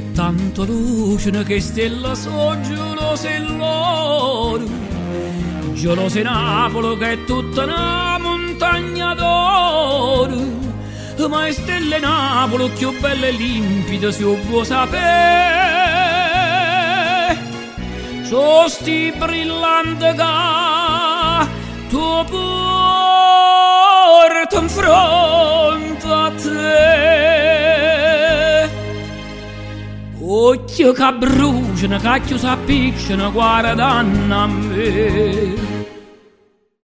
e tanto luce che stella so gelosa e l'oro, gelosa e Napoli che è tutta una montagna d'oro, ma è stelle Napoli più belle e limpide se vuoi sapere, so sti brillanti che tu porta in fronte a te. Occhio che bruciano, cacchio s'appiccano, guardano a me.